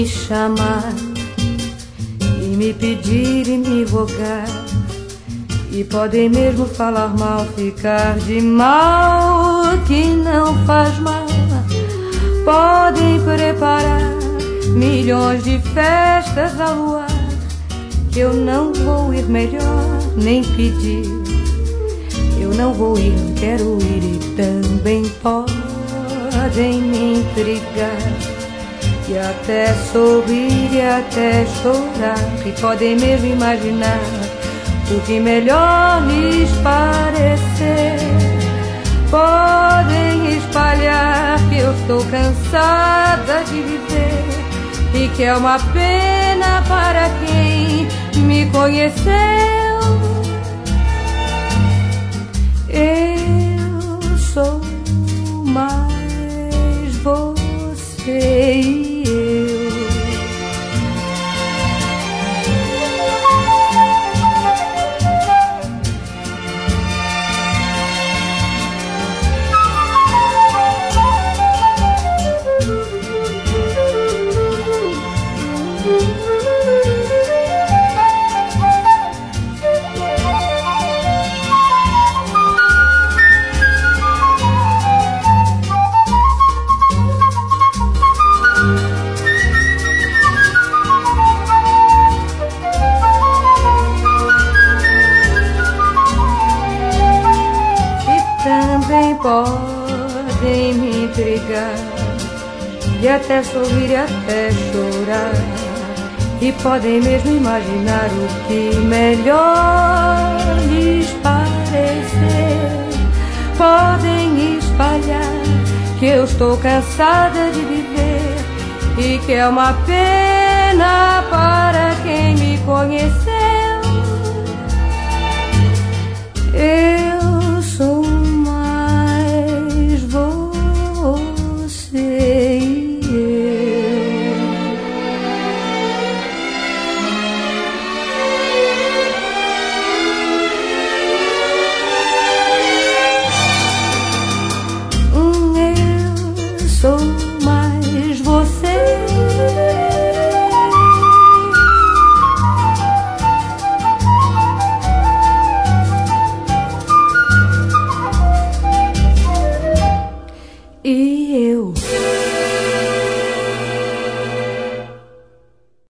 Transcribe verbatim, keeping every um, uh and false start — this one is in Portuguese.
me chamar e me pedir e me rogar, e podem mesmo falar mal, ficar de mal, que não faz mal. Podem preparar milhões de festas ao luar, que eu não vou ir, melhor nem pedir. Eu não vou ir, não quero ir, e também podem me intrigar, e até sorrir e até chorar, e podem mesmo imaginar o que melhor lhes parecer. Podem espalhar que eu estou cansada de viver, e que é uma pena para quem me conheceu. Eu sou mais você e eu. Podem me intrigar, e até sorrir e até chorar, e podem mesmo imaginar o que melhor lhes parecer. Podem espalhar que eu estou cansada de viver, e que é uma pena para quem me conheceu. Eu